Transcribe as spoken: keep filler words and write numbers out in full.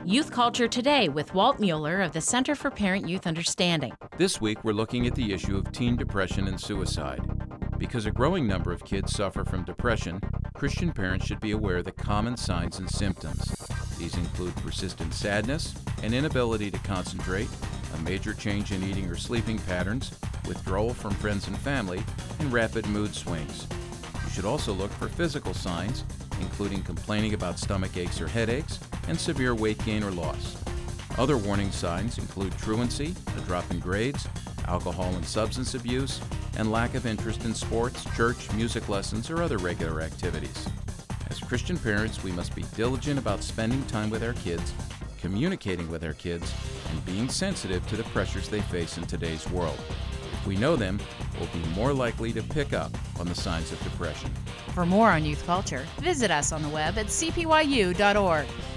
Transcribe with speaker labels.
Speaker 1: Youth Culture Today with Walt Mueller of the Center for Parent-Youth Understanding.
Speaker 2: This week, we're looking at the issue of teen depression and suicide. Because a growing number of kids suffer from depression, Christian parents should be aware of the common signs and symptoms. These include persistent sadness, an inability to concentrate, a major change in eating or sleeping patterns, withdrawal from friends and family, and rapid mood swings. You should also look for physical signs, including complaining about stomach aches or headaches, and severe weight gain or loss. Other warning signs include truancy, a drop in grades, alcohol and substance abuse, and lack of interest in sports, church, music lessons, or other regular activities. As Christian parents, we must be diligent about spending time with our kids, communicating with our kids, and being sensitive to the pressures they face in today's world. If we know them, we'll be more likely to pick up on the signs of depression.
Speaker 1: For more on youth culture, visit us on the web at c p y u dot org.